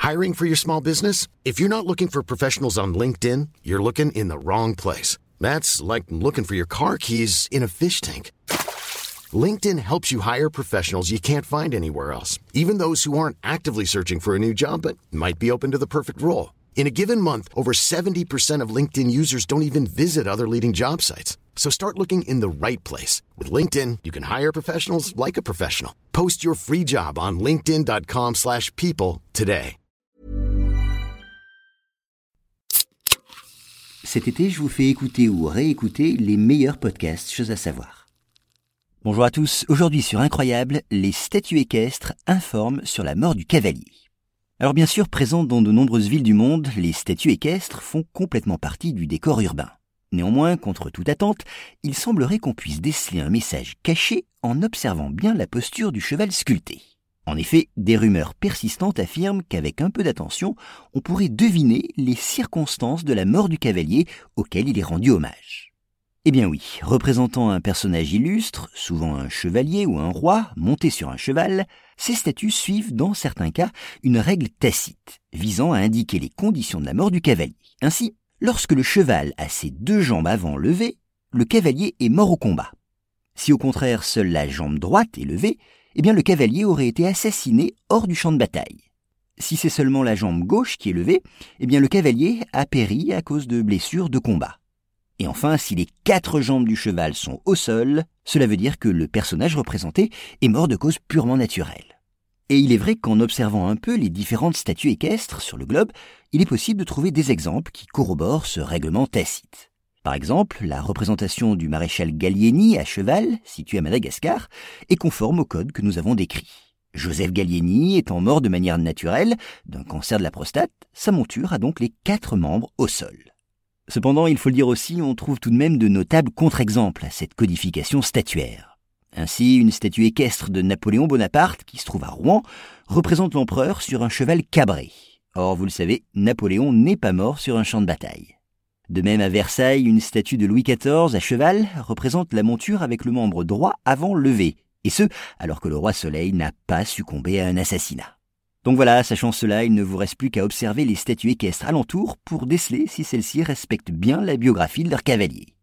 Hiring for your small business? If you're not looking for professionals on LinkedIn, you're looking in the wrong place. That's like looking for your car keys in a fish tank. LinkedIn helps you hire professionals you can't find anywhere else, even those who aren't actively searching for a new job but might be open to the perfect role. In a given month, over 70% of LinkedIn users don't even visit other leading job sites. So start looking in the right place. With LinkedIn, you can hire professionals like a professional. Post your free job on linkedin.com/people today. Cet été, je vous fais écouter ou réécouter les meilleurs podcasts Choses à savoir. Bonjour à tous, aujourd'hui sur Incroyable, les statues équestres informent sur la mort du cavalier. Alors bien sûr, présentes dans de nombreuses villes du monde, les statues équestres font complètement partie du décor urbain. Néanmoins, contre toute attente, il semblerait qu'on puisse déceler un message caché en observant bien la posture du cheval sculpté. En effet, des rumeurs persistantes affirment qu'avec un peu d'attention, on pourrait deviner les circonstances de la mort du cavalier auquel il est rendu hommage. Eh bien oui, représentant un personnage illustre, souvent un chevalier ou un roi monté sur un cheval, ces statues suivent dans certains cas une règle tacite, visant à indiquer les conditions de la mort du cavalier. Ainsi, lorsque le cheval a ses deux jambes avant levées, le cavalier est mort au combat. Si au contraire seule la jambe droite est levée, eh bien le cavalier aurait été assassiné hors du champ de bataille. Si c'est seulement la jambe gauche qui est levée, eh bien le cavalier a péri à cause de blessures de combat. Et enfin, si les 4 jambes du cheval sont au sol, cela veut dire que le personnage représenté est mort de cause purement naturelle. Et il est vrai qu'en observant un peu les différentes statues équestres sur le globe, il est possible de trouver des exemples qui corroborent ce règlement tacite. Par exemple, la représentation du maréchal Gallieni à cheval, situé à Madagascar, est conforme au code que nous avons décrit. Joseph Gallieni étant mort de manière naturelle, d'un cancer de la prostate, sa monture a donc les 4 membres au sol. Cependant, il faut le dire aussi, on trouve tout de même de notables contre-exemples à cette codification statuaire. Ainsi, une statue équestre de Napoléon Bonaparte, qui se trouve à Rouen, représente l'empereur sur un cheval cabré. Or, vous le savez, Napoléon n'est pas mort sur un champ de bataille. De même, à Versailles, une statue de Louis XIV à cheval représente la monture avec le membre droit avant levé, et ce, alors que le roi Soleil n'a pas succombé à un assassinat. Donc voilà, sachant cela, il ne vous reste plus qu'à observer les statues équestres alentour pour déceler si celles-ci respectent bien la biographie de leur cavalier.